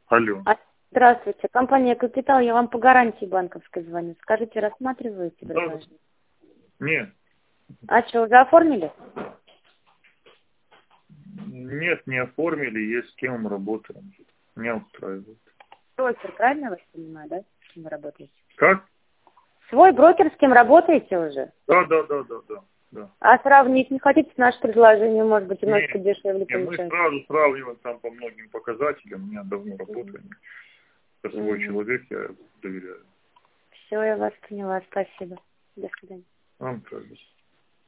Алло. Здравствуйте. Компания «Капитал». Я вам по гарантии банковской звоню. Скажите, рассматриваете предложение? Нет. А что, уже оформили? Нет, не оформили, есть с кем мы работаем. Меня устраивает. Брокер, правильно я вас понимаю, да? С кем вы работаете? Как? Свой брокер, с кем работаете уже? Да. А сравнить не хотите наше предложение, может быть, немножко Нет, дешевле нет, мы получается? сразу сравниваем там по многим показателям. У меня давно работаем. Это свой человек, я доверяю. Все, я вас поняла. Спасибо. До свидания. Вам тоже.